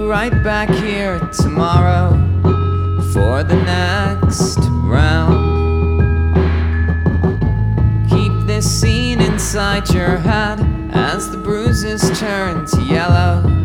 right back here tomorrow for the next round. Keep this scene inside your head as the bruises turn to yellow.